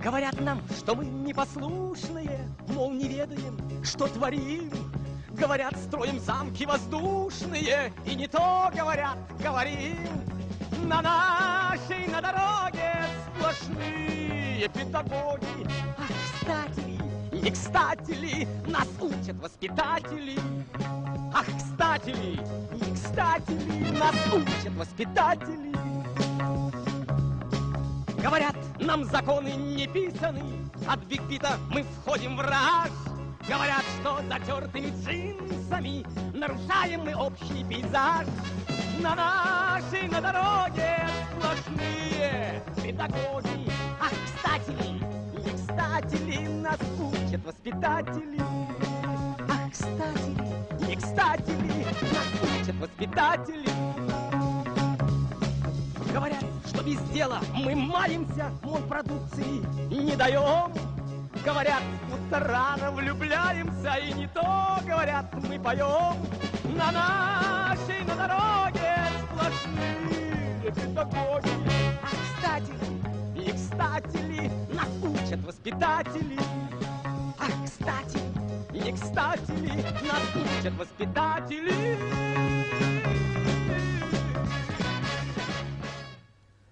Говорят нам, что мы непослушные, мол, не ведаем, что творим. Говорят, строим замки воздушные, и не то говорят, говорим. На нашей, на дороге сплошные педагоги. Ах, кстати ли, не кстати ли, нас учат воспитатели. Ах, кстати ли, не кстати ли, нас учат воспитатели. Говорят, нам законы не писаны, от бигбита мы входим в раж. Говорят, что затертыми джинсами нарушаем мы общий пейзаж. На нашей, на дороге сплошные педагоги. Ах, кстати ли, не кстати ли, нас учат воспитатели. Ах, кстати ли, не кстати ли, нас учат воспитатели. Говорят, что без дела мы маемся, мол, продукции не даем. Говорят, будто рано влюбляемся, и не то, говорят, мы поем. На нашей, на дороге сплошные педагоги. А кстати ли, и кстати ли, нас учат воспитатели. А кстати, не кстати ли, нас учат воспитатели.